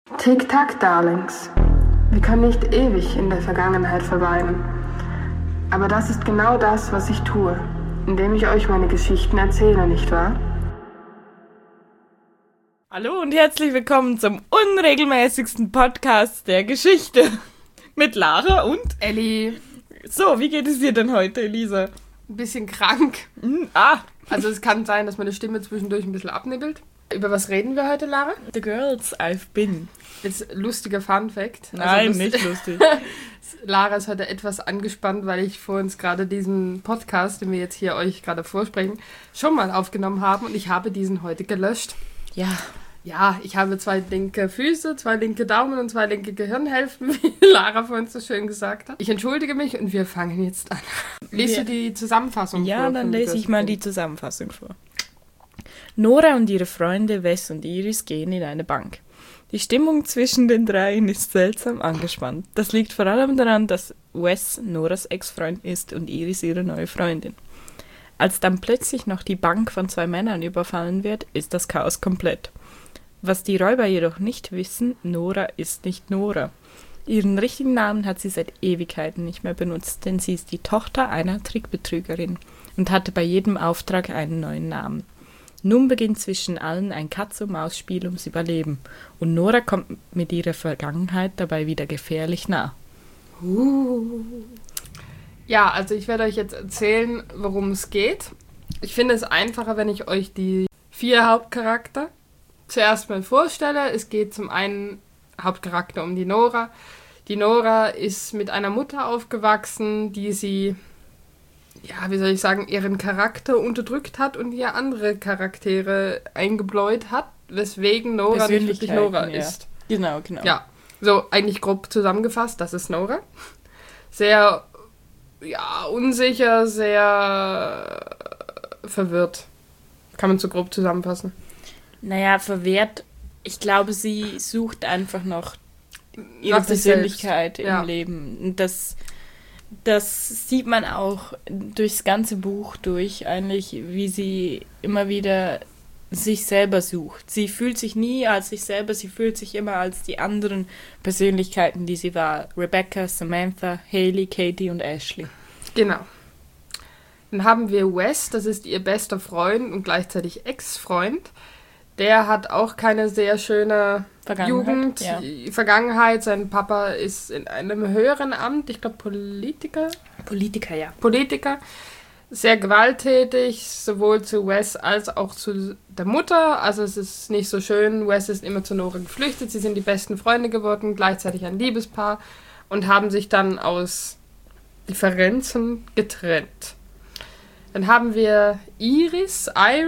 Tick-Tack, Darlings. Wir können nicht ewig in der Vergangenheit verweilen. Aber das ist genau das, was ich tue, indem ich euch meine Geschichten erzähle, nicht wahr? Hallo und herzlich willkommen zum unregelmäßigsten Podcast der Geschichte. Mit Lara und Elli. So, wie geht es dir denn heute, Elisa? Ein bisschen krank. Also es kann sein, dass meine Stimme zwischendurch ein bisschen abnibbelt. Über was reden wir heute, Lara? The girls I've been. Jetzt lustiger Fun-Fact. Nein, nicht lustig. Lara ist heute etwas angespannt, weil ich vor uns gerade diesen Podcast, den wir jetzt hier euch gerade vorsprechen, schon mal aufgenommen haben und ich habe diesen heute gelöscht. Ja, ich habe 2 linke Füße, 2 linke Daumen und 2 linke Gehirnhälften, wie Lara vorhin so schön gesagt hat. Ich entschuldige mich und wir fangen jetzt an. Liest du die Zusammenfassung vor? Ja, dann lese ich mal die Zusammenfassung vor. Nora und ihre Freunde Wes und Iris gehen in eine Bank. Die Stimmung zwischen den dreien ist seltsam angespannt. Das liegt vor allem daran, dass Wes Noras Ex-Freund ist und Iris ihre neue Freundin. Als dann plötzlich noch die Bank von 2 Männern überfallen wird, ist das Chaos komplett. Was die Räuber jedoch nicht wissen, Nora ist nicht Nora. Ihren richtigen Namen hat sie seit Ewigkeiten nicht mehr benutzt, denn sie ist die Tochter einer Trickbetrügerin und hatte bei jedem Auftrag einen neuen Namen. Nun beginnt zwischen allen ein Katz-und-Maus-Spiel ums Überleben und Nora kommt mit ihrer Vergangenheit dabei wieder gefährlich nah. Ja, also ich werde euch jetzt erzählen, worum es geht. Ich finde es einfacher, wenn ich euch die 4 Hauptcharakter zuerst mal vorstelle. Es geht zum einen Hauptcharakter um die Nora. Die Nora ist mit einer Mutter aufgewachsen, die sie, ja, wie soll ich sagen, ihren Charakter unterdrückt hat und ihr andere Charaktere eingebläut hat, weswegen Nora nicht wirklich Nora ist. Genau. Ja, so eigentlich grob zusammengefasst, das ist Nora. Sehr, ja, unsicher, sehr verwirrt. Kann man so grob zusammenfassen. Naja, verwehrt. Ich glaube, sie sucht einfach noch ihre Persönlichkeit im Leben. Und das sieht man auch durchs ganze Buch durch, eigentlich, wie sie immer wieder sich selber sucht. Sie fühlt sich nie als sich selber, sie fühlt sich immer als die anderen Persönlichkeiten, die sie war. Rebecca, Samantha, Hayley, Katie und Ashley. Genau. Dann haben wir Wes, das ist ihr bester Freund und gleichzeitig Ex-Freund. Der hat auch keine sehr schöne Vergangenheit. Sein Papa ist in einem höheren Amt, ich glaube Politiker. Politiker. Sehr gewalttätig, sowohl zu Wes als auch zu der Mutter. Also es ist nicht so schön. Wes ist immer zu Nora geflüchtet. Sie sind die besten Freunde geworden, gleichzeitig ein Liebespaar und haben sich dann aus Differenzen getrennt. Dann haben wir Iris.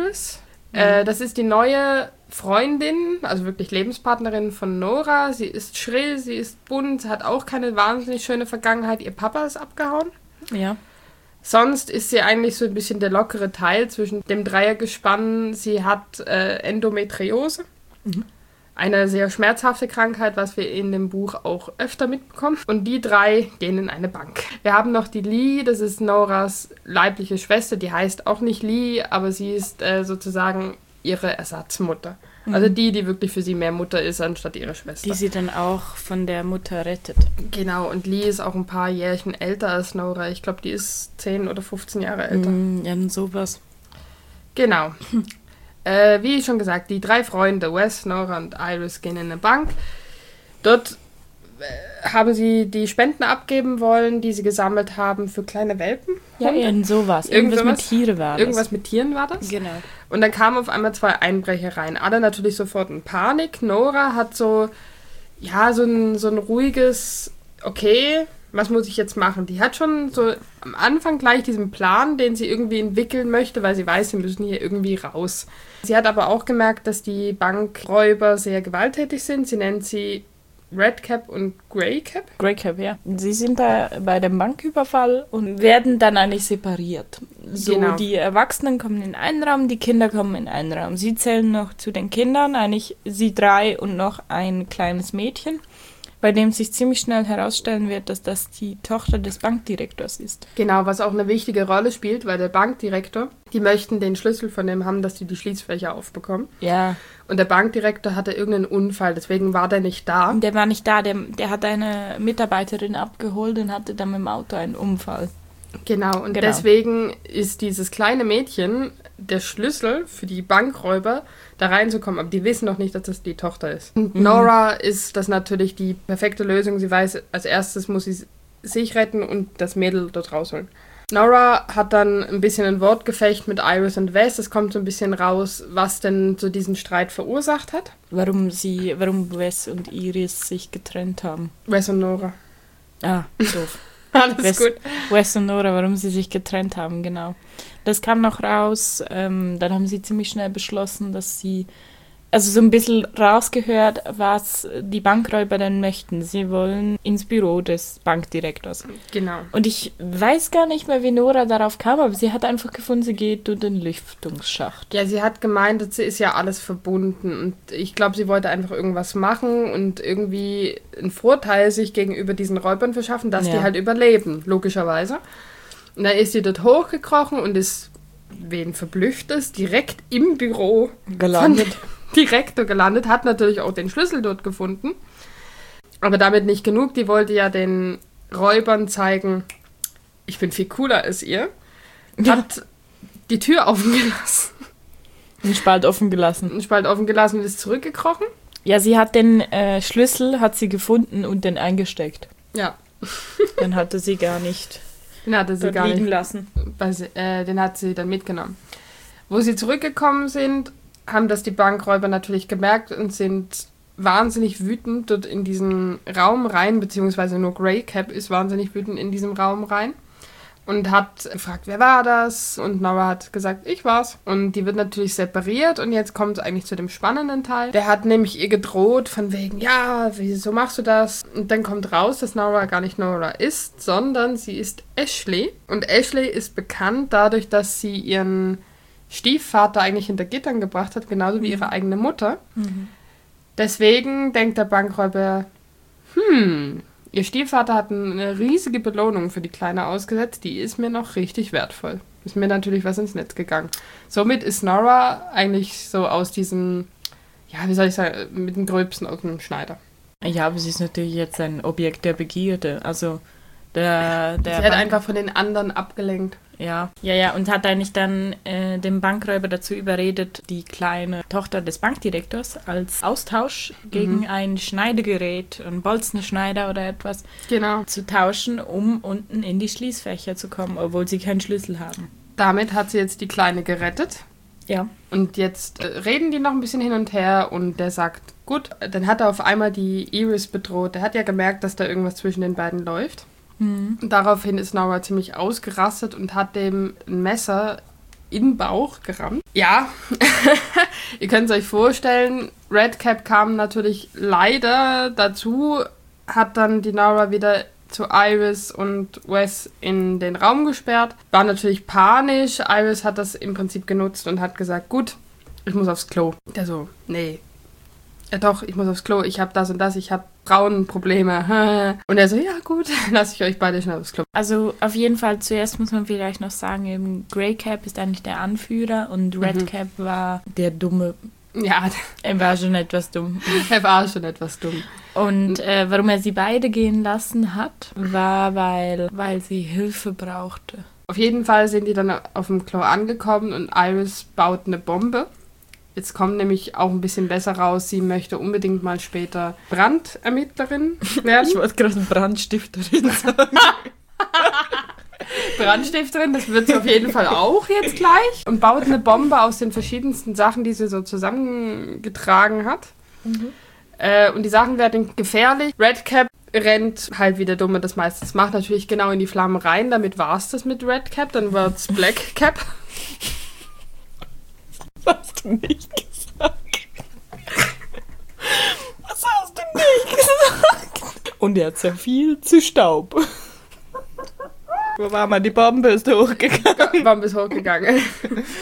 Das ist die neue Freundin, also wirklich Lebenspartnerin von Nora. Sie ist schrill, sie ist bunt, hat auch keine wahnsinnig schöne Vergangenheit. Ihr Papa ist abgehauen. Ja. Sonst ist sie eigentlich so ein bisschen der lockere Teil zwischen dem Dreiergespann. Sie hat Endometriose. Eine sehr schmerzhafte Krankheit, was wir in dem Buch auch öfter mitbekommen. Und die 3 gehen in eine Bank. Wir haben noch die Lee, das ist Noras leibliche Schwester. Die heißt auch nicht Lee, aber sie ist sozusagen ihre Ersatzmutter. Also die wirklich für sie mehr Mutter ist, anstatt ihre Schwester. Die sie dann auch von der Mutter rettet. Genau, und Lee ist auch ein paar Jährchen älter als Nora. Ich glaube, die ist 10 oder 15 Jahre älter. Ja, sowas. Genau. Wie schon gesagt, die 3 Freunde, Wes, Nora und Iris, gehen in eine Bank. Dort haben sie die Spenden abgeben wollen, die sie gesammelt haben für kleine Welpen. Ja, irgend sowas. Irgendwas mit Tieren war das. Irgendwas mit Tieren war das? Genau. Und dann kamen auf einmal 2 Einbrecher rein. Alle natürlich sofort in Panik. Nora hat so ein ruhiges, okay, was muss ich jetzt machen? Die hat schon so am Anfang gleich diesen Plan, den sie irgendwie entwickeln möchte, weil sie weiß, sie müssen hier irgendwie raus. Sie hat aber auch gemerkt, dass die Bankräuber sehr gewalttätig sind. Sie nennt sie Redcap und Greycap. Greycap, ja. Sie sind da bei dem Banküberfall und werden dann eigentlich separiert. So, genau. Die Erwachsenen kommen in einen Raum, die Kinder kommen in einen Raum. Sie zählen noch zu den Kindern, eigentlich sie 3 und noch ein kleines Mädchen. bei dem sich ziemlich schnell herausstellen wird, dass das die Tochter des Bankdirektors ist. Genau, was auch eine wichtige Rolle spielt, weil der Bankdirektor, die möchten den Schlüssel von dem haben, dass die Schließfächer aufbekommen. Ja. Und der Bankdirektor hatte irgendeinen Unfall, deswegen war der nicht da. Der war nicht da, der hat eine Mitarbeiterin abgeholt und hatte dann mit dem Auto einen Unfall. Genau, und deswegen ist dieses kleine Mädchen der Schlüssel für die Bankräuber, da reinzukommen. Aber die wissen noch nicht, dass das die Tochter ist. Und Nora ist das natürlich die perfekte Lösung. Sie weiß, als erstes muss sie sich retten und das Mädel dort rausholen. Nora hat dann ein bisschen ein Wortgefecht mit Iris und Wes. Es kommt so ein bisschen raus, was denn so diesen Streit verursacht hat. Warum Wes und Iris sich getrennt haben. Wes und Nora. Ah, doof. Alles gut. Wes und Nora, warum sie sich getrennt haben, genau. Das kam noch raus. Dann haben sie ziemlich schnell beschlossen, dass sie, also so ein bisschen rausgehört, was die Bankräuber denn möchten. Sie wollen ins Büro des Bankdirektors. Genau. Und ich weiß gar nicht mehr, wie Nora darauf kam, aber sie hat einfach gefunden, sie geht durch den Lüftungsschacht. Ja, sie hat gemeint, es ist ja alles verbunden. Und ich glaube, sie wollte einfach irgendwas machen und irgendwie einen Vorteil sich gegenüber diesen Räubern verschaffen, dass die halt überleben, logischerweise. Und dann ist sie dort hochgekrochen und ist, wen verblüfft es, direkt im Büro gelandet. Von dem Direktor gelandet, hat natürlich auch den Schlüssel dort gefunden. Aber damit nicht genug, die wollte ja den Räubern zeigen, ich bin viel cooler als ihr. Hat die Tür offen gelassen. Einen Spalt offen gelassen. Einen Spalt offen gelassen und ist zurückgekrochen. Ja, sie hat den Schlüssel, hat sie gefunden und den eingesteckt. Ja. Den hatte sie gar nicht. Den hatte sie gar liegen nicht lassen. Den hat sie dann mitgenommen. Wo sie zurückgekommen sind, haben das die Bankräuber natürlich gemerkt und sind wahnsinnig wütend dort in diesen Raum rein, beziehungsweise nur Greycap ist wahnsinnig wütend in diesem Raum rein und hat gefragt, wer war das? Und Nora hat gesagt, ich war's. Und die wird natürlich separiert und jetzt kommt es eigentlich zu dem spannenden Teil. Der hat nämlich ihr gedroht von wegen, ja, wieso machst du das? Und dann kommt raus, dass Nora gar nicht Nora ist, sondern sie ist Ashley. Und Ashley ist bekannt dadurch, dass sie ihren Stiefvater eigentlich hinter Gittern gebracht hat, genauso wie ihre eigene Mutter. Mhm. Deswegen denkt der Bankräuber, ihr Stiefvater hat eine riesige Belohnung für die Kleine ausgesetzt, die ist mir noch richtig wertvoll. Ist mir natürlich was ins Netz gegangen. Somit ist Nora eigentlich so aus diesem, ja, wie soll ich sagen, mit dem Gröbsten aus dem Schneider. Ja, aber sie ist natürlich jetzt ein Objekt der Begierde, also sie hat einfach von den anderen abgelenkt. Ja, und hat eigentlich dann den Bankräuber dazu überredet, die kleine Tochter des Bankdirektors als Austausch gegen ein Schneidegerät, einen Bolzenschneider oder etwas, zu tauschen, um unten in die Schließfächer zu kommen, obwohl sie keinen Schlüssel haben. Damit hat sie jetzt die Kleine gerettet. Ja. Und jetzt reden die noch ein bisschen hin und her und der sagt, gut, dann hat er auf einmal die Iris bedroht. Der hat ja gemerkt, dass da irgendwas zwischen den beiden läuft. Mhm. Daraufhin ist Nora ziemlich ausgerastet und hat dem ein Messer in den Bauch gerammt. Ja, ihr könnt es euch vorstellen, Redcap kam natürlich leider dazu, hat dann die Nora wieder zu Iris und Wes in den Raum gesperrt. War natürlich panisch. Iris hat das im Prinzip genutzt und hat gesagt, gut, ich muss aufs Klo. Der so, nee. Ja doch, ich muss aufs Klo, ich habe das und das, ich habe Frauenprobleme. Und er so, ja gut, lasse ich euch beide schnell aufs Klo. Also auf jeden Fall, zuerst muss man vielleicht noch sagen, eben Greycap ist eigentlich der Anführer und Redcap war der Dumme. Ja. Er war schon etwas dumm. Und warum er sie beide gehen lassen hat, war, weil sie Hilfe brauchte. Auf jeden Fall sind die dann auf dem Klo angekommen und Iris baut eine Bombe. Jetzt kommt nämlich auch ein bisschen besser raus, sie möchte unbedingt mal später Brandermittlerin werden. Ich wollte gerade Brandstifterin sagen. Brandstifterin, das wird sie auf jeden Fall auch jetzt gleich. Und baut eine Bombe aus den verschiedensten Sachen, die sie so zusammengetragen hat. Mhm. Und die Sachen werden gefährlich. Redcap rennt halt, wie der Dumme das meistens macht, natürlich genau in die Flammen rein. Damit war es das mit Redcap, dann wird's Blackcap. Was hast du nicht gesagt? Was hast du nicht gesagt? Und er zerfiel zu Staub. Wo war man? Die Bombe ist hochgegangen. Die Bombe ist hochgegangen.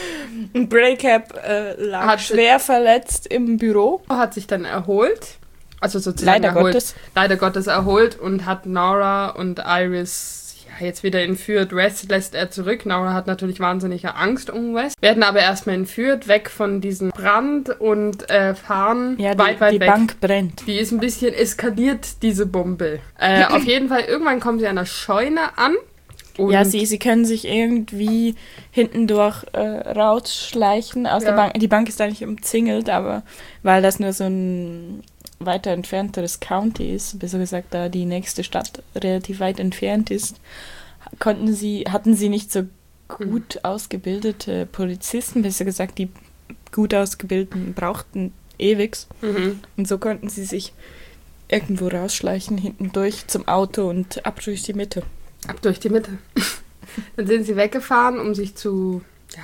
Und Greycap lag schwer verletzt im Büro. Hat sich dann erholt also sozusagen leider Gottes erholt und hat Nora und Iris jetzt wieder entführt. Wes lässt er zurück. Nora hat natürlich wahnsinnige Angst um Wes. Werden aber erstmal entführt, weg von diesem Brand und fahren weit weg. Die Bank brennt. Die ist ein bisschen eskaliert, diese Bombe. Auf jeden Fall, irgendwann kommen sie an der Scheune an. Und ja, sie können sich irgendwie hintendurch rausschleichen aus der Bank. Die Bank ist eigentlich umzingelt, aber weil das nur so ein weiter entfernteres County ist, besser gesagt, da die nächste Stadt relativ weit entfernt ist, hatten sie nicht so gut ausgebildete Polizisten, besser gesagt, die gut ausgebildeten brauchten ewig. Und so konnten sie sich irgendwo rausschleichen, hinten durch zum Auto und ab durch die Mitte. Ab durch die Mitte. Dann sind sie weggefahren, um sich zu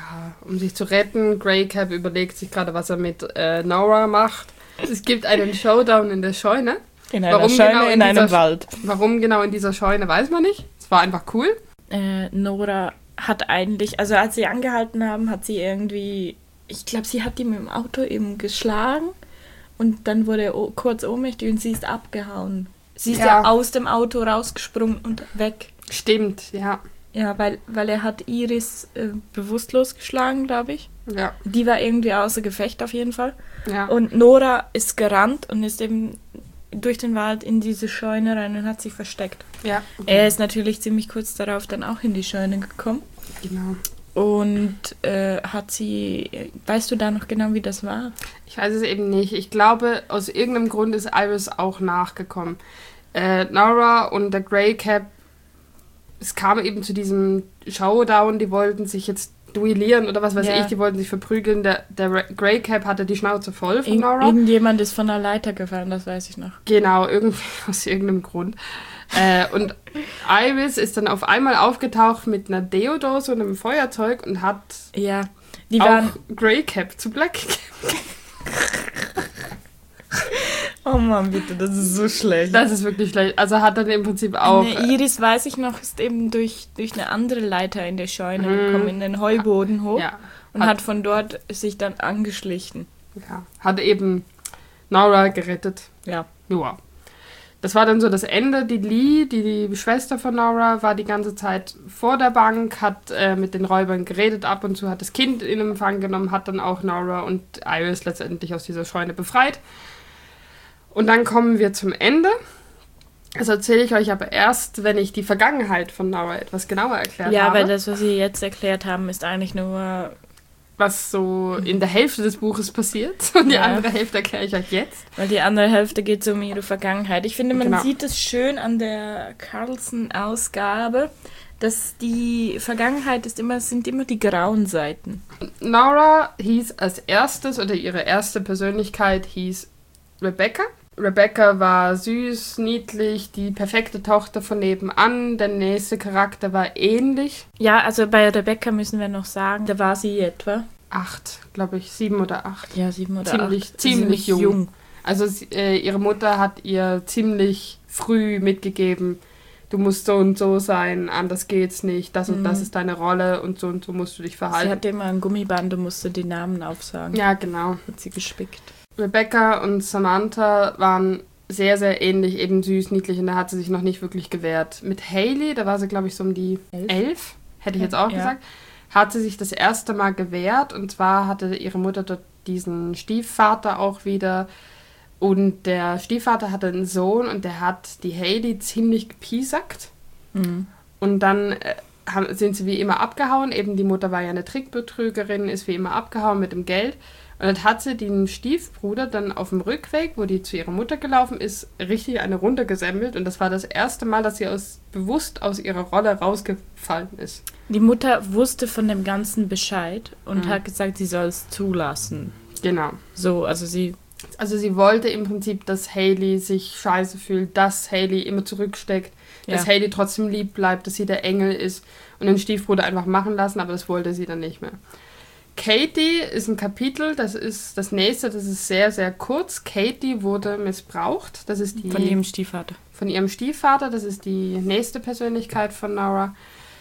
retten. Grey Cap überlegt sich gerade, was er mit Nora macht. Es gibt einen Showdown in der Scheune. In einer Scheune in einem Wald. Warum genau in dieser Scheune, weiß man nicht. Es war einfach cool. Nora hat eigentlich, also als sie angehalten haben, hat sie irgendwie, ich glaube, sie hat ihn mit dem Auto eben geschlagen und dann wurde er kurz ohnmächtig und sie ist abgehauen. Sie ist ja aus dem Auto rausgesprungen und weg. Stimmt, ja. Ja, weil er hat Iris bewusstlos geschlagen, glaube ich. Ja. Die war irgendwie außer Gefecht auf jeden Fall. Ja. Und Nora ist gerannt und ist eben durch den Wald in diese Scheune rein und hat sich versteckt. Ja. Er ist natürlich ziemlich kurz darauf dann auch in die Scheune gekommen. Genau. Und hat sie, weißt du da noch genau, wie das war? Ich weiß es eben nicht. Ich glaube, aus irgendeinem Grund ist Iris auch nachgekommen. Nora und der Grey Cap, es kam eben zu diesem Showdown, die wollten sich jetzt duellieren oder was weiß ich, die wollten sich verprügeln. Der Grey Cap hatte die Schnauze voll von Nora. Irgendjemand ist von der Leiter gefallen, das weiß ich noch. Genau, irgendwie aus irgendeinem Grund. Und Iris ist dann auf einmal aufgetaucht mit einer Deodose und einem Feuerzeug und hat auch Grey Cap zu Black Cap. Oh Mann, bitte, das ist so schlecht. Das ist wirklich schlecht. Also hat dann im Prinzip auch... Iris, weiß ich noch, ist eben durch eine andere Leiter in der Scheune gekommen, in den Heuboden hoch und hat von dort sich dann angeschlichen. Ja, hat eben Nora gerettet. Ja. Das war dann so das Ende. Die Lee, die Schwester von Nora, war die ganze Zeit vor der Bank, hat mit den Räubern geredet, ab und zu hat das Kind in Empfang genommen, hat dann auch Nora und Iris letztendlich aus dieser Scheune befreit. Und dann kommen wir zum Ende. Das erzähle ich euch aber erst, wenn ich die Vergangenheit von Nora etwas genauer erklärt habe. Ja, weil das, was Sie jetzt erklärt haben, ist eigentlich nur... was so in der Hälfte des Buches passiert. Und die andere Hälfte erkläre ich euch jetzt. Weil die andere Hälfte geht so um ihre Vergangenheit. Ich finde, man sieht es schön an der Carlson-Ausgabe, dass die Vergangenheit sind immer die grauen Seiten. Nora hieß als erstes, oder ihre erste Persönlichkeit hieß Rebecca. Rebecca war süß, niedlich, die perfekte Tochter von nebenan. Der nächste Charakter war ähnlich. Ja, also bei Rebecca müssen wir noch sagen, da war sie etwa 8, glaube ich, 7 oder 8. Ja, 7 oder 8. Ziemlich jung. Also ihre Mutter hat ihr ziemlich früh mitgegeben, du musst so und so sein, anders geht's nicht, das und das ist deine Rolle und so musst du dich verhalten. Sie hatte immer ein Gummiband und musste die Namen aufsagen. Ja, genau. Hat sie gespickt. Rebecca und Samantha waren sehr, sehr ähnlich, eben süß, niedlich, und da hat sie sich noch nicht wirklich gewehrt. Mit Hailey, da war sie, glaube ich, so um die 11, hätte ich jetzt auch gesagt, hat sie sich das erste Mal gewehrt, und zwar hatte ihre Mutter dort diesen Stiefvater auch wieder, und der Stiefvater hatte einen Sohn und der hat die Hailey ziemlich gepiesackt. Und dann sind sie wie immer abgehauen, eben die Mutter war ja eine Trickbetrügerin, ist wie immer abgehauen mit dem Geld. Und dann hat sie den Stiefbruder dann auf dem Rückweg, wo die zu ihrer Mutter gelaufen ist, richtig eine runtergesemmelt. Und das war das erste Mal, dass sie bewusst aus ihrer Rolle rausgefallen ist. Die Mutter wusste von dem Ganzen Bescheid und hat gesagt, sie soll es zulassen. Genau. So, also sie wollte im Prinzip, dass Hailey sich scheiße fühlt, dass Hailey immer zurücksteckt, dass Hailey trotzdem lieb bleibt, dass sie der Engel ist, und den Stiefbruder einfach machen lassen, aber das wollte sie dann nicht mehr. Katie ist ein Kapitel, das ist das nächste, das ist sehr, sehr kurz. Katie wurde missbraucht. Das ist von ihrem Stiefvater. Von ihrem Stiefvater, das ist die nächste Persönlichkeit von Nora.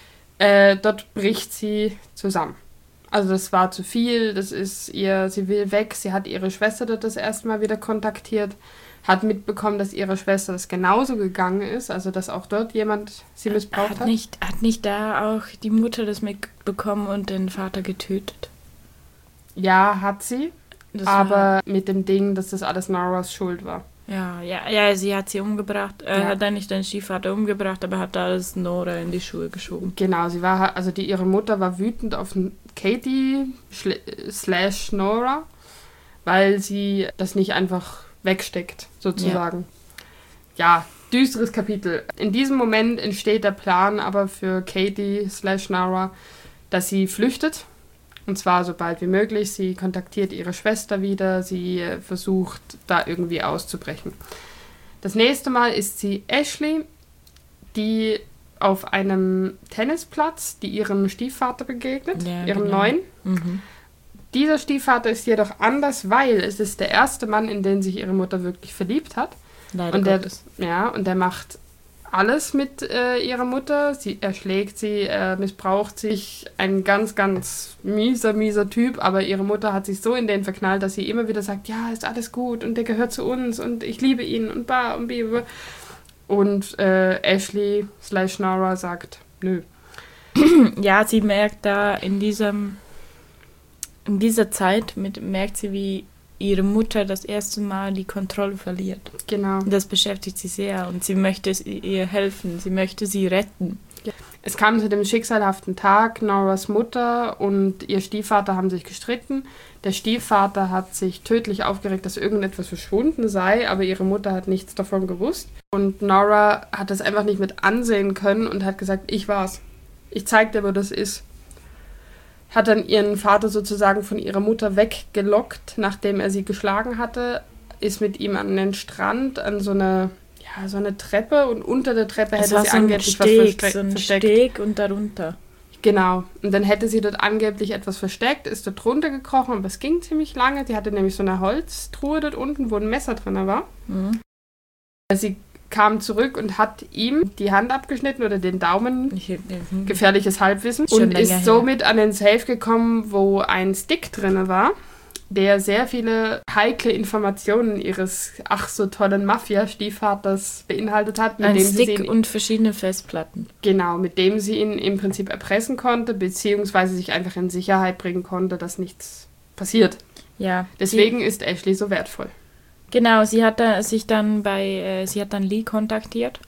Dort bricht sie zusammen. Also das war zu viel, sie will weg, sie hat ihre Schwester dort das erste Mal wieder kontaktiert hat mitbekommen, dass ihrer Schwester das genauso gegangen ist, also dass auch dort jemand sie missbraucht hat. Hat nicht da auch die Mutter das mitbekommen und den Vater getötet? Ja, hat sie, aber mit dem Ding, dass das alles Noras Schuld war. Ja, sie hat sie umgebracht. Hat dann nicht den Stiefvater umgebracht, aber hat alles Nora in die Schuhe geschoben. Genau, ihre Mutter war wütend auf Katie / Nora, weil sie das nicht einfach wegsteckt, sozusagen. Ja, düsteres Kapitel. In diesem Moment entsteht der Plan aber für Katie / Nora, dass sie flüchtet. Und zwar so bald wie möglich. Sie kontaktiert ihre Schwester wieder. Sie versucht, da irgendwie auszubrechen. Das nächste Mal ist sie Ashley, die auf einem Tennisplatz, die ihrem Stiefvater begegnet, ihrem neuen. Mhm. Dieser Stiefvater ist jedoch anders, weil es ist der erste Mann, in den sich ihre Mutter wirklich verliebt hat. Leider und Gottes. Der macht alles mit ihrer Mutter. Er schlägt sie, missbraucht sich. Ein ganz, ganz mieser Typ. Aber ihre Mutter hat sich so in den verknallt, dass sie immer wieder sagt, ja, ist alles gut und der gehört zu uns und ich liebe ihn und ba und bi. Und Ashley / Nora sagt, nö. Ja, sie merkt da in dieser Zeit, merkt sie, wie ihre Mutter das erste Mal die Kontrolle verliert. Genau. Das beschäftigt sie sehr und sie möchte ihr helfen, sie möchte sie retten. Ja. Es kam zu dem schicksalhaften Tag, Noras Mutter und ihr Stiefvater haben sich gestritten. Der Stiefvater hat sich tödlich aufgeregt, dass irgendetwas verschwunden sei, aber ihre Mutter hat nichts davon gewusst. Und Nora hat das einfach nicht mit ansehen können und hat gesagt, ich war's. Ich zeig dir, wo das ist. Hat dann ihren Vater sozusagen von ihrer Mutter weggelockt, nachdem er sie geschlagen hatte, ist mit ihm an den Strand, an so eine Treppe und unter der Treppe hätte sie angeblich was versteckt. Steg und darunter. Genau. Und dann hätte sie dort angeblich etwas versteckt, ist dort runter gekrochen, aber es ging ziemlich lange. Sie hatte nämlich so eine Holztruhe dort unten, wo ein Messer drin war. Mhm. Sie kam zurück und hat ihm die Hand abgeschnitten oder den Daumen, gefährliches Halbwissen, und ist somit an den Safe gekommen, wo ein Stick drin war, der sehr viele heikle Informationen ihres ach so tollen Mafia-Stiefvaters beinhaltet hat. Ein Stick und verschiedene Festplatten. Genau, mit dem sie ihn im Prinzip erpressen konnte, beziehungsweise sich einfach in Sicherheit bringen konnte, dass nichts passiert. Ja. Deswegen ist Ashley so wertvoll. Genau, sie hat dann Lee kontaktiert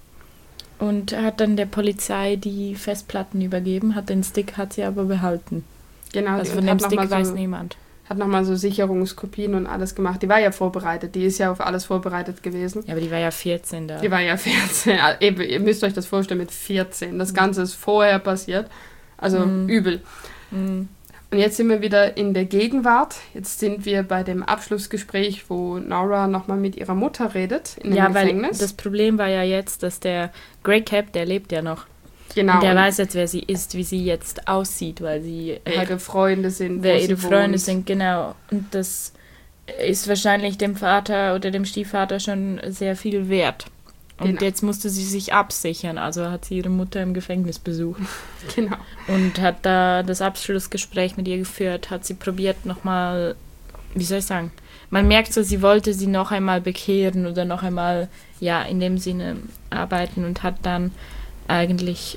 und hat dann der Polizei die Festplatten übergeben, den Stick hat sie aber behalten. Genau, also von dem Stick weiß niemand. Hat nochmal so Sicherungskopien und alles gemacht. Die war ja vorbereitet, die ist ja auf alles vorbereitet gewesen. Ja, aber die war ja 14 da. Die war ja 14, eben, ihr müsst euch das vorstellen mit 14. Das Ganze ist vorher passiert, also übel. Mhm. Und jetzt sind wir wieder in der Gegenwart. Jetzt sind wir bei dem Abschlussgespräch, wo Nora nochmal mit ihrer Mutter redet in dem Gefängnis. Weil das Problem war ja jetzt, dass der Grey Cap, der lebt ja noch. Genau. Und der weiß jetzt, wer sie ist, wie sie jetzt aussieht, weil sie... ihre Freunde sind, wer ihre Freunde sind, genau. Und das ist wahrscheinlich dem Vater oder dem Stiefvater schon sehr viel wert. Und jetzt musste sie sich absichern, also hat sie ihre Mutter im Gefängnis besucht. Genau. Und hat da das Abschlussgespräch mit ihr geführt, hat sie probiert nochmal, wie soll ich sagen, man merkt so, sie wollte sie noch einmal bekehren oder noch einmal, ja, in dem Sinne arbeiten und hat dann eigentlich,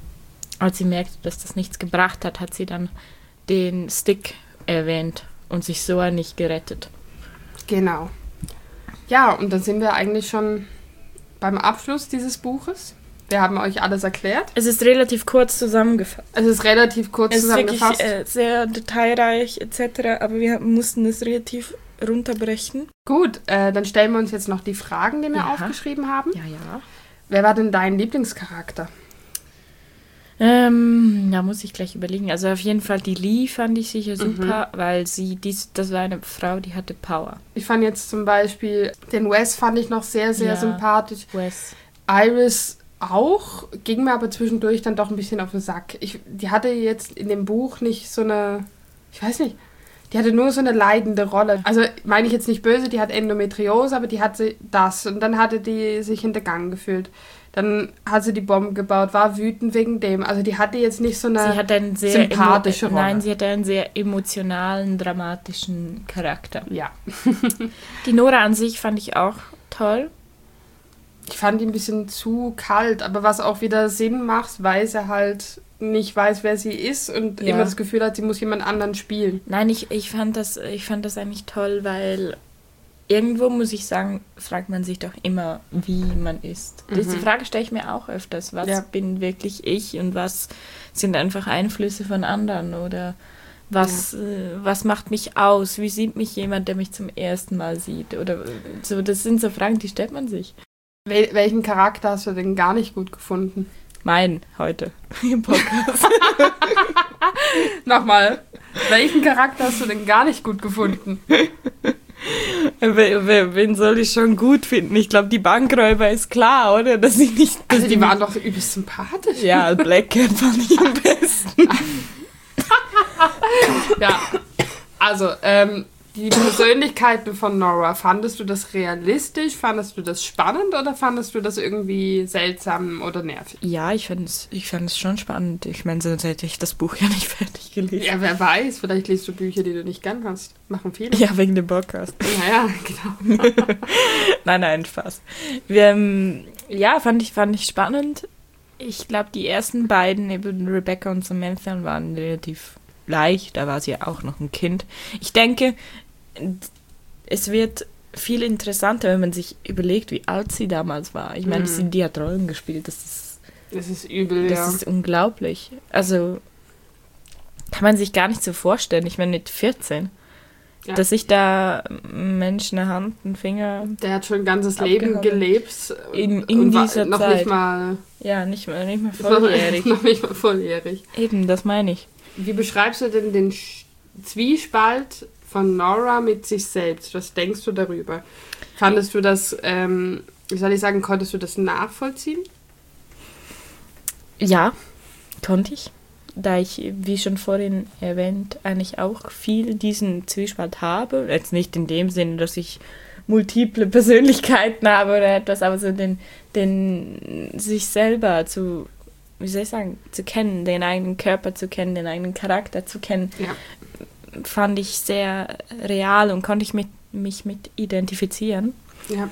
als sie merkte, dass das nichts gebracht hat, hat sie dann den Stick erwähnt und sich so nicht gerettet. Genau. Ja, und dann sind wir eigentlich schon beim Abschluss dieses Buches. Wir haben euch alles erklärt. Es ist relativ kurz zusammengefasst. Es ist wirklich sehr detailreich etc., aber wir mussten es relativ runterbrechen. Gut, dann stellen wir uns jetzt noch die Fragen, die wir aufgeschrieben haben. Ja. Wer war denn dein Lieblingscharakter? Da muss ich gleich überlegen. Also auf jeden Fall die Lee fand ich sicher super, weil das war eine Frau, die hatte Power. Ich fand jetzt zum Beispiel den Wes fand ich noch sehr, sehr sympathisch. Wes. Iris auch, ging mir aber zwischendurch dann doch ein bisschen auf den Sack. Die hatte jetzt in dem Buch nicht so eine, ich weiß nicht, die hatte nur so eine leidende Rolle. Also meine ich jetzt nicht böse, die hat Endometriose, aber die hatte das und dann hatte die sich hintergangen gefühlt. Dann hat sie die Bombe gebaut, war wütend wegen dem. Also die hatte jetzt nicht so eine sympathische Rolle. Nein, sie hatte einen sehr emotionalen, dramatischen Charakter. Ja. Die Nora an sich fand ich auch toll. Ich fand ihn ein bisschen zu kalt, aber was auch wieder Sinn macht, weil sie halt nicht weiß, wer sie ist und immer das Gefühl hat, sie muss jemand anderen spielen. Nein, ich fand das eigentlich toll, weil irgendwo, muss ich sagen, fragt man sich doch immer, wie man ist. Diese Frage stelle ich mir auch öfters. Was bin wirklich ich und was sind einfach Einflüsse von anderen oder was macht mich aus? Wie sieht mich jemand, der mich zum ersten Mal sieht? Oder so, das sind so Fragen, die stellt man sich. Welchen Charakter hast du denn gar nicht gut gefunden? Mein heute im Podcast. Nochmal, welchen Charakter hast du denn gar nicht gut gefunden? Wen soll ich schon gut finden? Ich glaube, die Bankräuber ist klar, oder? Dass ich nicht. Also die waren doch übelst sympathisch. Ja, Black Cat fand ich am besten. Ja, also die Persönlichkeiten von Nora, fandest du das realistisch? Fandest du das spannend oder fandest du das irgendwie seltsam oder nervig? Ja, ich fand es schon spannend. Ich meine, sonst hätte ich das Buch ja nicht fertig gelesen. Ja, wer weiß, vielleicht liest du Bücher, die du nicht gern hast. Machen viele. Ja, wegen dem Podcast. Naja, genau. Nein, Spaß. Fand ich spannend. Ich glaube, die ersten beiden, eben Rebecca und Samantha, waren relativ leicht. Da war sie ja auch noch ein Kind. Ich denke, es wird viel interessanter, wenn man sich überlegt, wie alt sie damals war. Ich meine, die hat Rollen gespielt. Das ist übel, Das ist unglaublich. Also, kann man sich gar nicht so vorstellen. Ich meine, mit 14. Ja. Dass sich da Mensch eine Hand, einen Finger... Der hat schon ein ganzes Leben gelebt. In dieser noch Zeit. Nicht mal... Ja, nicht mal volljährig. Noch nicht mal volljährig. Eben, das meine ich. Wie beschreibst du denn den Zwiespalt von Nora mit sich selbst? Was denkst du darüber? Fandest du das, konntest du das nachvollziehen? Ja, konnte ich. Da ich, wie schon vorhin erwähnt, eigentlich auch viel diesen Zwiespalt habe. Jetzt nicht in dem Sinne, dass ich multiple Persönlichkeiten habe oder etwas, aber so den sich selber zu kennen, den eigenen Körper zu kennen, den eigenen Charakter zu kennen, fand ich sehr real und konnte ich mich mit identifizieren. Ja.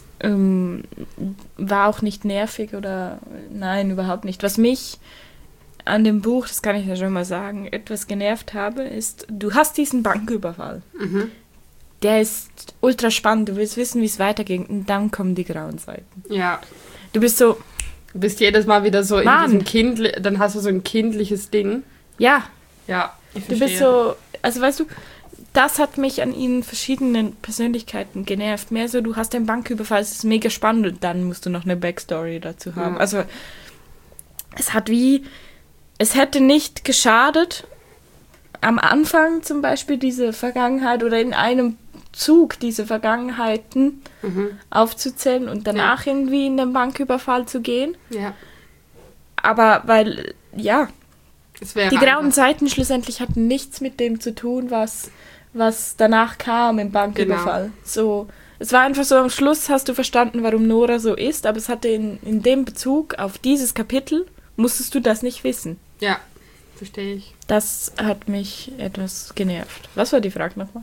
War auch nicht nervig oder nein, überhaupt nicht. Was mich an dem Buch, das kann ich ja schon mal sagen, etwas genervt habe, ist, du hast diesen Banküberfall. Mhm. Der ist ultra spannend, du willst wissen, wie es weitergeht und dann kommen die grauen Seiten. Ja. Du bist jedes Mal wieder so in diesem dann hast du so ein kindliches Ding. Ja. Ja, ich verstehe. Du bist so, also weißt du, das hat mich an ihnen verschiedenen Persönlichkeiten genervt. Mehr so, du hast einen Banküberfall, es ist mega spannend und dann musst du noch eine Backstory dazu haben. Ja. Also es hätte nicht geschadet, am Anfang zum Beispiel diese Vergangenheit oder in einem Zug diese Vergangenheiten aufzuzählen und danach irgendwie in den Banküberfall zu gehen. Ja. Aber weil, die grauen Seiten schlussendlich hatten nichts mit dem zu tun, was danach kam im Banküberfall. Genau. So, es war einfach so, am Schluss hast du verstanden, warum Nora so ist, aber es hatte in dem Bezug auf dieses Kapitel, musstest du das nicht wissen. Ja, verstehe ich. Das hat mich etwas genervt. Was war die Frage nochmal?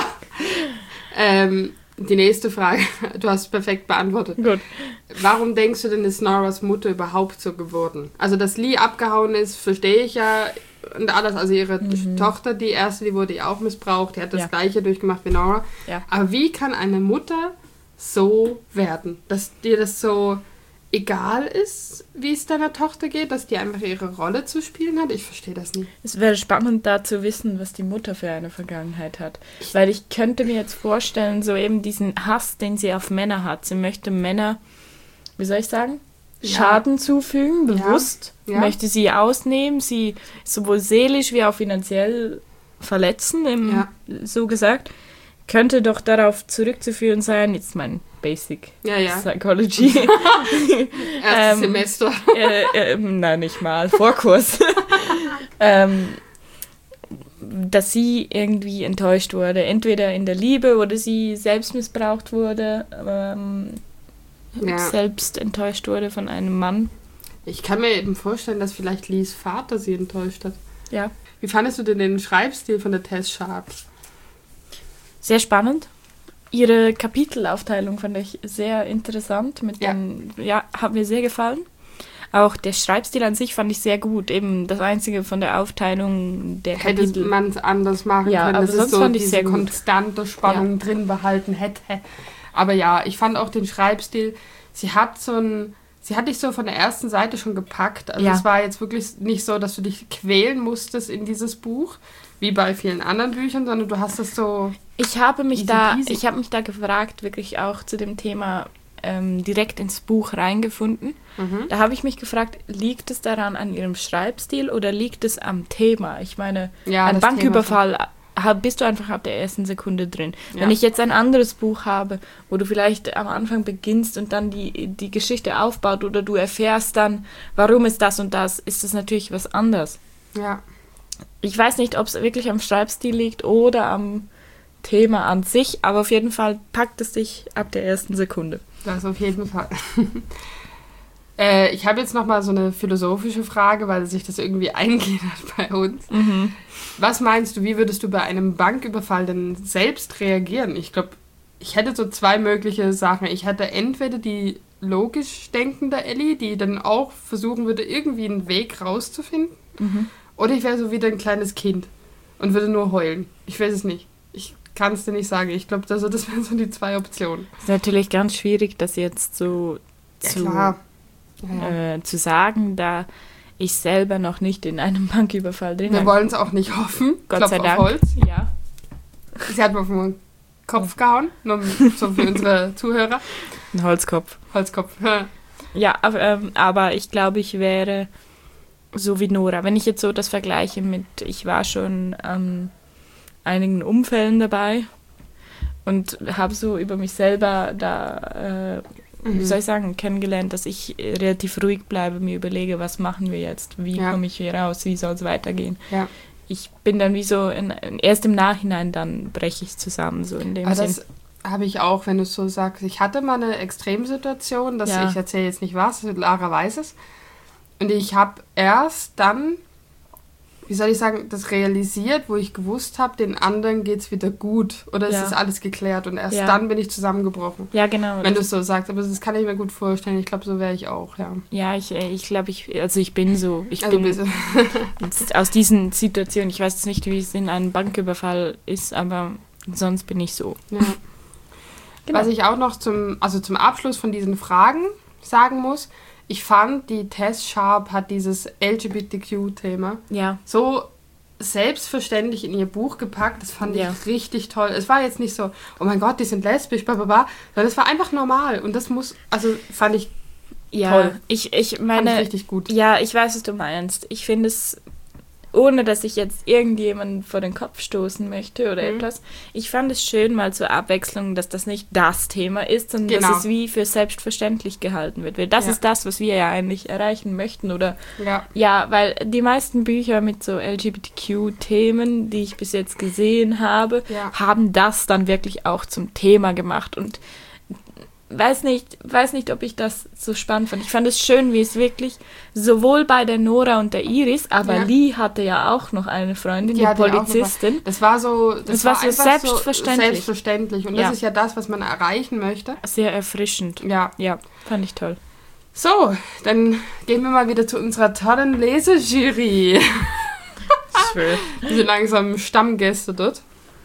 Die nächste Frage, du hast es perfekt beantwortet. Gut. Warum denkst du denn, ist Noras Mutter überhaupt so geworden? Also, dass Lee abgehauen ist, verstehe ich ja. Und alles, also ihre Tochter, die erste, die wurde ja auch missbraucht, die hat das Gleiche durchgemacht wie Nora. Ja. Aber wie kann eine Mutter so werden? Dass dir das so egal ist, wie es deiner Tochter geht, dass die einfach ihre Rolle zu spielen hat? Ich verstehe das nicht. Es wäre spannend, da zu wissen, was die Mutter für eine Vergangenheit hat. Weil ich könnte mir jetzt vorstellen, so eben diesen Hass, den sie auf Männer hat. Sie möchte Männer, wie soll ich sagen, Schaden zufügen, bewusst. Ja. Möchte sie ausnehmen, sie sowohl seelisch wie auch finanziell verletzen, so gesagt. Könnte doch darauf zurückzuführen sein, jetzt mein Basic Psychology. Erstes Semester. Nein, nicht mal, Vorkurs. Dass sie irgendwie enttäuscht wurde, entweder in der Liebe oder sie selbst missbraucht wurde, selbst enttäuscht wurde von einem Mann. Ich kann mir eben vorstellen, dass vielleicht Lees Vater sie enttäuscht hat. Ja. Wie fandest du denn den Schreibstil von der Tess Sharpe? Sehr spannend. Ihre Kapitelaufteilung fand ich sehr interessant. Hat mir sehr gefallen. Auch der Schreibstil an sich fand ich sehr gut. Eben das Einzige von der Aufteilung der Kapitel. Hätte man es anders machen können, aber dass sonst es so fand ich diese sehr gut. konstante Spannung drin behalten hätte. Aber ja, ich fand auch den Schreibstil, sie hat dich so von der ersten Seite schon gepackt. Also es war jetzt wirklich nicht so, dass du dich quälen musstest in dieses Buch, wie bei vielen anderen Büchern, sondern du hast es so... Ich habe mich da gefragt, wirklich auch zu dem Thema direkt ins Buch reingefunden. Da habe ich mich gefragt, liegt es daran an ihrem Schreibstil oder liegt es am Thema? Ich meine, ein Banküberfall bist du einfach ab der ersten Sekunde drin. Ja. Wenn ich jetzt ein anderes Buch habe, wo du vielleicht am Anfang beginnst und dann die Geschichte aufbaut oder du erfährst dann, warum ist das und das, ist das natürlich was anderes. Ja. Ich weiß nicht, ob es wirklich am Schreibstil liegt oder am Thema an sich, aber auf jeden Fall packt es dich ab der ersten Sekunde. Das auf jeden Fall. Ich habe jetzt nochmal so eine philosophische Frage, weil sich das irgendwie eingliedert bei uns. Was meinst du, wie würdest du bei einem Banküberfall denn selbst reagieren? Ich glaube, ich hätte so 2 mögliche Sachen. Ich hätte entweder die logisch denkende Ellie, die dann auch versuchen würde, irgendwie einen Weg rauszufinden. Oder ich wäre so wieder ein kleines Kind und würde nur heulen. Ich weiß es nicht. Ich kann es dir nicht sagen. Ich glaube, das wären so die 2 Optionen. Es ist natürlich ganz schwierig, das jetzt so zu sagen, da ich selber noch nicht in einem Banküberfall drin bin. Wir wollen es auch nicht hoffen. Gott sei Dank. Auf Holz. Ja. Sie hat mir auf den Kopf gehauen, nur so für unsere Zuhörer. Ein Holzkopf. Ja, aber ich glaube, ich wäre so wie Nora. Wenn ich jetzt so das vergleiche mit, ich war schon an einigen Unfällen dabei und habe so über mich selber da, wie soll ich sagen, kennengelernt, dass ich relativ ruhig bleibe, mir überlege, was machen wir jetzt, wie komme ich hier raus, wie soll es weitergehen. Ja. Ich bin dann wie so, erst im Nachhinein dann breche ich zusammen, so in dem Sinn. Das habe ich auch, wenn du es so sagst. Ich hatte mal eine Extremsituation, ich erzähle jetzt nicht was, Lara weiß es. Und ich habe erst dann, wie soll ich sagen, das realisiert, wo ich gewusst habe, den anderen geht's wieder gut oder es ist alles geklärt und erst dann bin ich zusammengebrochen. Ja, genau. Wenn du es so sagst, aber das kann ich mir gut vorstellen. Ich glaube, so wäre ich auch, ja. Ja, ich glaube, ich bin so. Ich bin aus diesen Situationen, ich weiß jetzt nicht, wie es in einem Banküberfall ist, aber sonst bin ich so. Ja. Genau. Was ich auch noch zum Abschluss von diesen Fragen sagen muss, ich fand, die Tess Sharp hat dieses LGBTQ-Thema so selbstverständlich in ihr Buch gepackt. Das fand ich richtig toll. Es war jetzt nicht so, oh mein Gott, die sind lesbisch, sondern das war einfach normal. Und das fand ich toll. Ich meine, fand ich richtig gut. Ja, ich weiß, was du meinst. Ich finde es, ohne dass ich jetzt irgendjemanden vor den Kopf stoßen möchte oder etwas, ich fand es schön mal zur Abwechslung, dass das nicht das Thema ist, sondern dass es wie für selbstverständlich gehalten wird. Weil das ist das, was wir ja eigentlich erreichen möchten. Oder weil die meisten Bücher mit so LGBTQ-Themen, die ich bis jetzt gesehen habe, haben das dann wirklich auch zum Thema gemacht. Und weiß nicht, ob ich das so spannend fand. Ich fand es schön, wie es wirklich sowohl bei der Nora und der Iris, aber Lee hatte ja auch noch eine Freundin, die Polizistin. Das war so selbstverständlich. Und das ist ja das, was man erreichen möchte. Sehr erfrischend. Ja, fand ich toll. So, dann gehen wir mal wieder zu unserer tollen Lesejury. Schön. Diese langsam Stammgäste dort.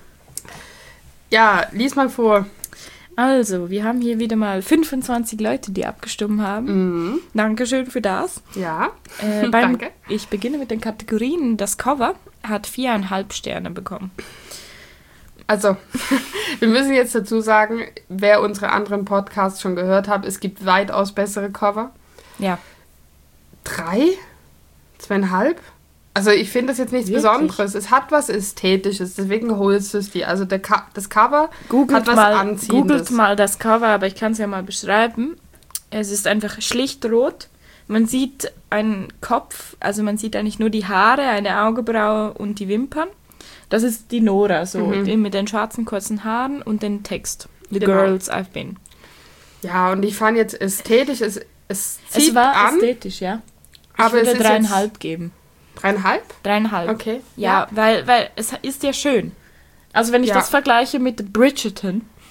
Ja, lies mal vor. Also, wir haben hier wieder mal 25 Leute, die abgestimmt haben. Dankeschön für das. Ja, danke. Ich beginne mit den Kategorien. Das Cover hat 4,5 Sterne bekommen. Also, wir müssen jetzt dazu sagen, wer unsere anderen Podcasts schon gehört hat, es gibt weitaus bessere Cover. Ja. 3? 2,5? Also ich finde das jetzt nichts Besonderes. Es hat was Ästhetisches, deswegen holst du es dir. Also das Cover hat was Anziehendes. Googelt mal das Cover, aber ich kann es ja mal beschreiben. Es ist einfach schlicht rot. Man sieht einen Kopf, also man sieht eigentlich nur die Haare, eine Augenbraue und die Wimpern. Das ist die Nora, so mit den schwarzen kurzen Haaren und den Text. The Girls I've Been. Ja, und ich fand jetzt ästhetisch, es zieht es war an. Ästhetisch, ja. Aber ich würde 3,5 geben. 3,5? 3,5. Okay. Ja, weil es ist ja schön. Also wenn ich das vergleiche mit Bridgerton,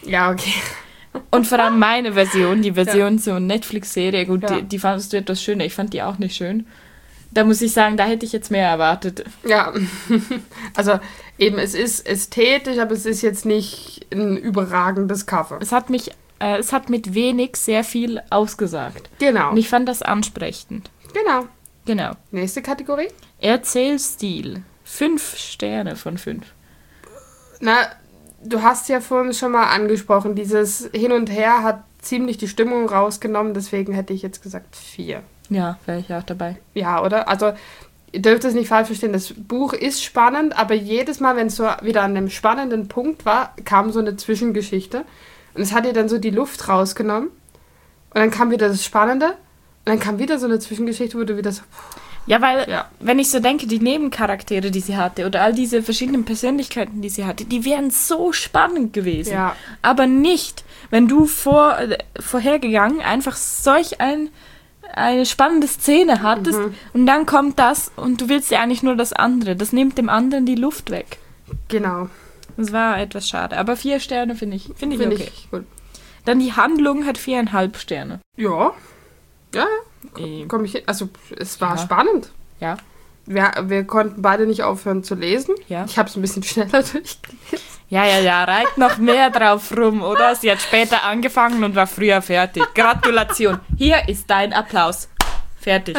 Ja, okay. Und vor allem meine Version, die Version zur Netflix-Serie, gut, die fandest du etwas schöner, ich fand die auch nicht schön. Da muss ich sagen, da hätte ich jetzt mehr erwartet. Ja, also eben, es ist ästhetisch, aber es ist jetzt nicht ein überragendes Cover. Es hat mit wenig sehr viel ausgesagt. Genau. Und ich fand das ansprechend. Genau. Nächste Kategorie? Erzählstil. 5 Sterne von 5. Na, du hast ja vorhin schon mal angesprochen, dieses Hin und Her hat ziemlich die Stimmung rausgenommen, deswegen hätte ich jetzt gesagt 4. Ja, wäre ich auch dabei. Ja, oder? Also, ihr dürft es nicht falsch verstehen, das Buch ist spannend, aber jedes Mal, wenn es so wieder an einem spannenden Punkt war, kam so eine Zwischengeschichte und es hat ihr dann so die Luft rausgenommen und dann kam wieder das Spannende und dann kam wieder so eine Zwischengeschichte, wo du wieder so... Ja, weil, wenn ich so denke, die Nebencharaktere, die sie hatte oder all diese verschiedenen Persönlichkeiten, die sie hatte, die wären so spannend gewesen. Ja. Aber nicht, wenn du vorhergegangen einfach solch eine spannende Szene hattest und dann kommt das und du willst ja eigentlich nur das andere. Das nimmt dem anderen die Luft weg. Genau. Das war etwas schade. Aber 4 Sterne finde ich okay. Ich gut. Dann die Handlung hat 4,5 Sterne. Ja. Ja. Komm ich hin. Also, es war spannend. Ja. Wir konnten beide nicht aufhören zu lesen. Ja. Ich habe es ein bisschen schneller durchgelesen. Ja, reicht noch mehr drauf rum, oder? Sie hat später angefangen und war früher fertig. Gratulation. Hier ist dein Applaus. Fertig.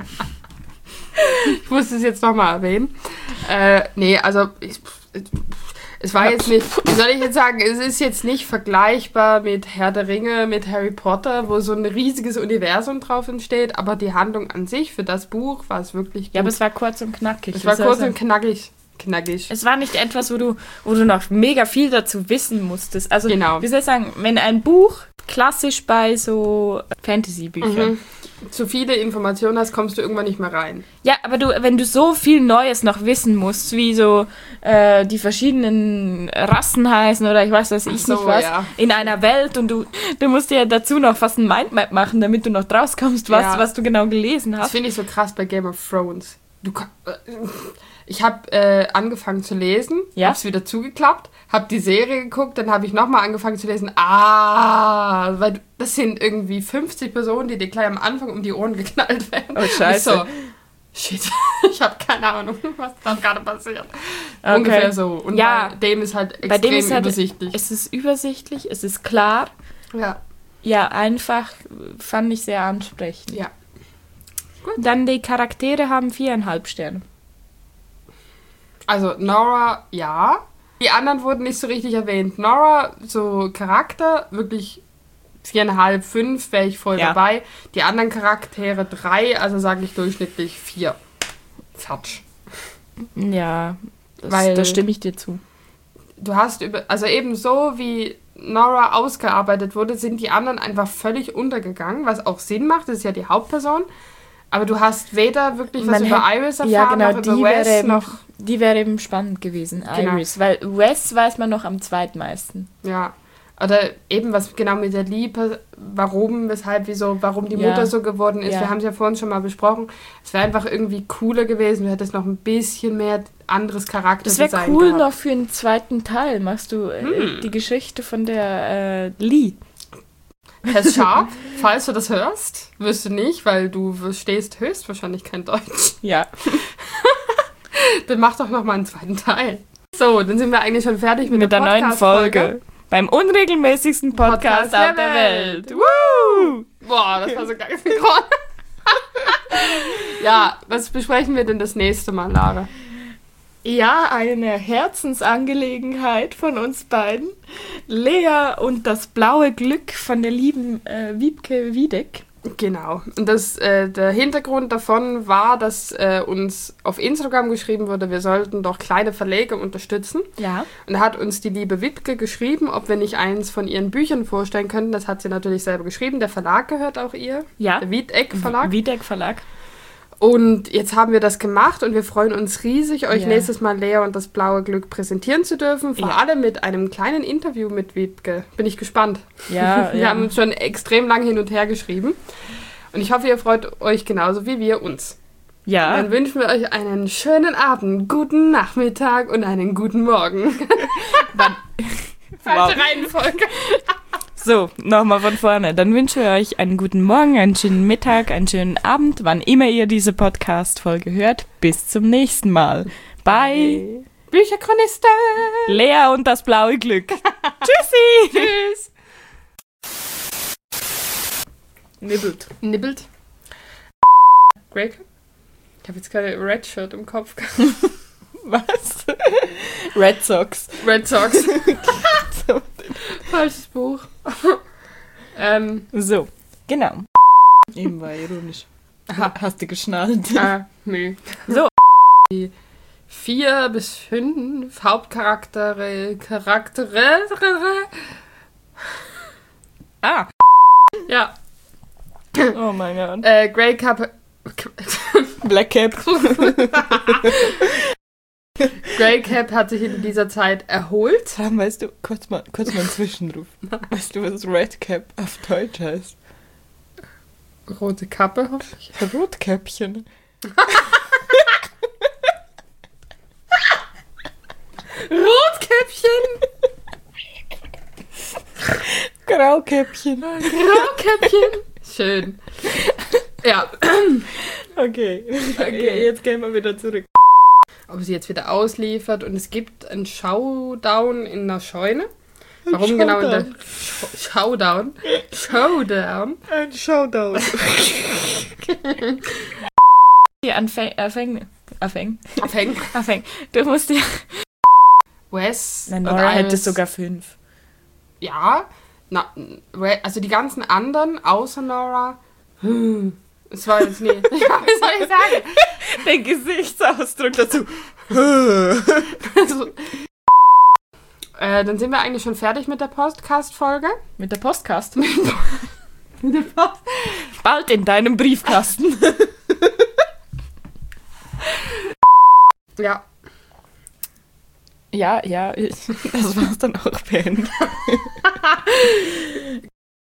Ich muss es jetzt nochmal erwähnen. Nee, also es war jetzt nicht, wie soll ich jetzt sagen, es ist jetzt nicht vergleichbar mit Herr der Ringe, mit Harry Potter, wo so ein riesiges Universum drauf entsteht, aber die Handlung an sich für das Buch war es wirklich gut. Ja, aber es war kurz und knackig. Es war kurz und knackig. Es war nicht etwas, wo du noch mega viel dazu wissen musstest. Also, wie soll ich sagen, wenn ein Buch klassisch bei so Fantasy-Büchern zu viele Informationen hast, kommst du irgendwann nicht mehr rein. Ja, aber wenn du so viel Neues noch wissen musst, wie so die verschiedenen Rassen heißen oder ich weiß nicht was, in einer Welt und du musst dir dazu noch fast ein Mindmap machen, damit du noch draus kommst, was du genau gelesen hast. Das finde ich so krass bei Game of Thrones. Ich habe angefangen zu lesen, hab's wieder zugeklappt, habe die Serie geguckt, dann habe ich nochmal angefangen zu lesen. Weil das sind irgendwie 50 Personen, die dir gleich am Anfang um die Ohren geknallt werden. Oh, scheiße. So, shit, ich habe keine Ahnung, was da gerade passiert. Okay. Ungefähr so. Und bei dem ist halt extrem übersichtlich. Es ist übersichtlich, es ist klar. Ja. Ja, einfach fand ich sehr ansprechend. Ja. Gut. Dann die Charaktere haben 4,5 Sterne. Also Nora, ja. Die anderen wurden nicht so richtig erwähnt. Nora, so Charakter, wirklich 4,5, 5 wäre ich voll dabei. Die anderen Charaktere 3, also sage ich durchschnittlich 4. Fatsch. Ja, da stimme ich dir zu. Du hast also eben so wie Nora ausgearbeitet wurde, sind die anderen einfach völlig untergegangen, was auch Sinn macht, das ist ja die Hauptperson. Aber du hast weder wirklich was über Iris erfahren, noch über Wes, die wäre eben spannend gewesen, Iris. Weil Wes weiß man noch am zweitmeisten. Ja, oder eben was genau mit der Liebe, warum, weshalb, wieso, warum die Mutter so geworden ist. Ja. Wir haben es ja vorhin schon mal besprochen. Es wäre einfach irgendwie cooler gewesen, du hättest noch ein bisschen mehr anderes Charakterdesign gehabt. Das wäre cool noch für einen zweiten Teil. Machst du die Geschichte von der Lee. Herr Sharp, falls du das hörst, wirst du nicht, weil du verstehst höchstwahrscheinlich kein Deutsch. Ja. Dann mach doch noch mal einen zweiten Teil. So, dann sind wir eigentlich schon fertig mit der neuen Folge. Beim unregelmäßigsten Podcast auf der Welt. Woo! Boah, das war so geil. Ja, was besprechen wir denn das nächste Mal, Lara? Ja, eine Herzensangelegenheit von uns beiden. Lea und das blaue Glück von der lieben Wiebke Wiedeck. Genau. Und der Hintergrund davon war, dass uns auf Instagram geschrieben wurde, wir sollten doch kleine Verleger unterstützen. Ja. Und da hat uns die liebe Wiebke geschrieben, ob wir nicht eins von ihren Büchern vorstellen könnten. Das hat sie natürlich selber geschrieben. Der Verlag gehört auch ihr. Ja. Der Wiedeck Verlag. Wiedeck Verlag. Und jetzt haben wir das gemacht und wir freuen uns riesig, euch nächstes Mal Lea und das blaue Glück präsentieren zu dürfen. Vor allem mit einem kleinen Interview mit Wiebke. Bin ich gespannt. Ja, wir haben uns schon extrem lang hin und her geschrieben. Und ich hoffe, ihr freut euch genauso wie wir uns. Ja. Und dann wünschen wir euch einen schönen Abend, guten Nachmittag und einen guten Morgen. Falsche Reihenfolge. So, nochmal von vorne. Dann wünschen wir euch einen guten Morgen, einen schönen Mittag, einen schönen Abend, wann immer ihr diese Podcast-Folge hört. Bis zum nächsten Mal. Bye. Bücherchronisten. Lea und das blaue Glück. Tschüssi. Tschüss. Nibbelt. Greg? Ich habe jetzt gerade Red Shirt im Kopf. Was? Red Sox. Red Sox. Falsches Buch. So, genau. Eben war ironisch. Hast du geschnallt? Nee. So. Die 4 bis 5 Hauptcharaktere. Ja. Oh mein Gott. Grey Cup. Black Cap. Grey Cap hat sich in dieser Zeit erholt. Weißt du, kurz mal einen Zwischenruf. Weißt du, was Red Cap auf Deutsch heißt? Rote Kappe, hoffe ich. Rotkäppchen. Rotkäppchen! Graukäppchen. Graukäppchen! Schön. Ja. Okay, jetzt gehen wir wieder zurück. Ob sie jetzt wieder ausliefert und es gibt einen Showdown in der Scheune. Warum genau in der Showdown? Showdown. Ein Showdown. Die Afhäng. Du musst dir... Wes. Nora hätte sogar 5. Ja. Also die ganzen anderen, außer Nora... Es war jetzt nicht... Wie soll ich sagen? Den Gesichtsausdruck dazu. Dann sind wir eigentlich schon fertig mit der Podcast-Folge. Mit der Postcast? Mit der Post. Bald in deinem Briefkasten. Ja. Ja, das war's dann auch beendet.